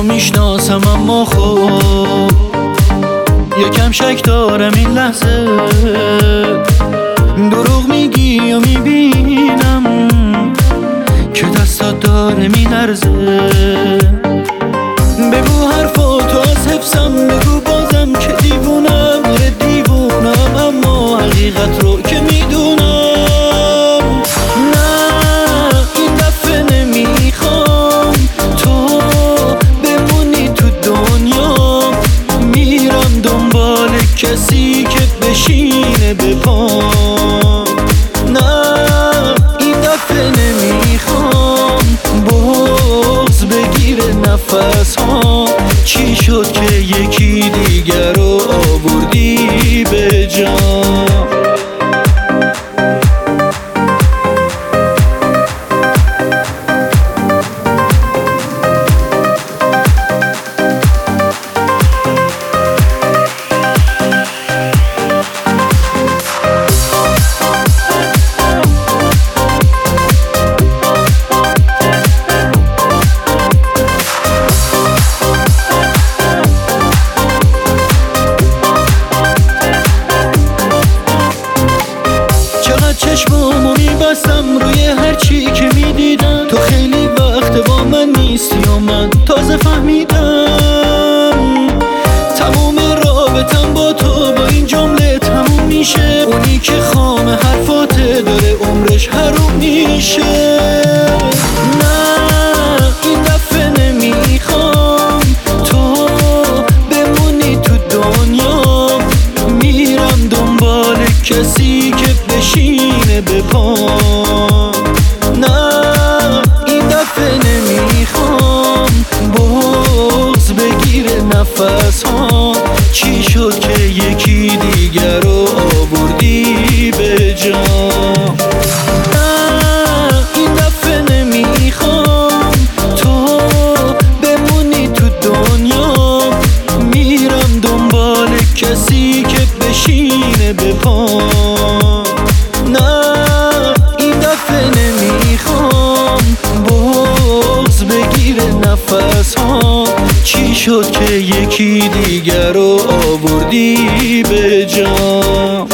تو میشناسم اما خب یکم شک دارم این لحظه. دروغ میگی یا میبینم که دستات داره میلرزه. بگو حرفاتو از حفظم، بگو بازم که دیوونم، آره دیوونم، اما حقیقت رو که میدونم. نه این دفعه نمیخوام تو بمونی تو دنیا، میرم دنبال کسی که بشینه به پام. نه این دفعه نمیخوام بغض بگیره نفس ها. چی شد که یکی دیگر رو آوردی به جان؟ چشمامو میبستم روی هر چی که میدیدم. تو خیلی وقت با من نیستی و من تازه فهمیدم تموم رابطم با تو با این جمله تموم میشه. اونی که خام حرفاته داره عمرش حروم میشه. نه این دفعه نمیخوام تو بمونی تو دنیا، میرم دنبال کسی که بشینه به پام. نه این دفعه نمیخوام بغض بگیره نفس ها. چی شد که یکی دیگر رو آوردی به جان؟ نه این دفعه نمیخوام تو بمونی تو دنیا، میرم دنبال کسی که بشینه به پام. نه این دفعه نمیخوام بغض بگیره نفس ها. چی شد که یکی دیگر رو آوردی به جان؟